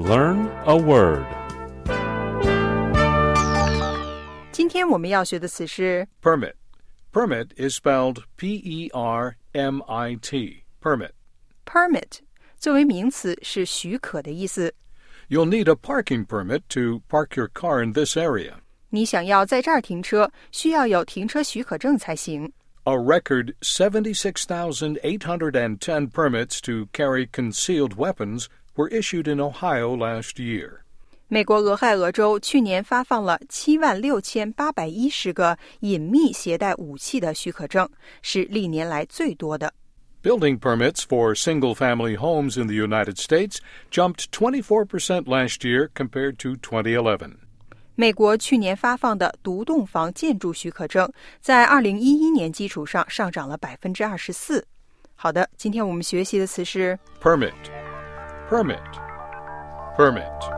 Learn a word. 今天我们要学的词是 Permit. Permit is spelled P-E-R-M-I-T. Permit. permit 作为名词是许可的意思。 You'll need a parking permit to park your car in this area. 你想要在这儿停车，需要有停车许可证才行。 A record 76,810 permits to carry concealed weapons were issued in Ohio last year. 美国俄亥俄州去年发放了76,810个隐秘携带武器的许可证，是历年来最多的。 Building permits for single-family homes in the United States jumped 24% last year compared to 2011. 美国去年发放的独栋房建筑许可证，在2011年基础上上涨了24%。好的，今天我们学习的词是 Permit. Permit. Permit.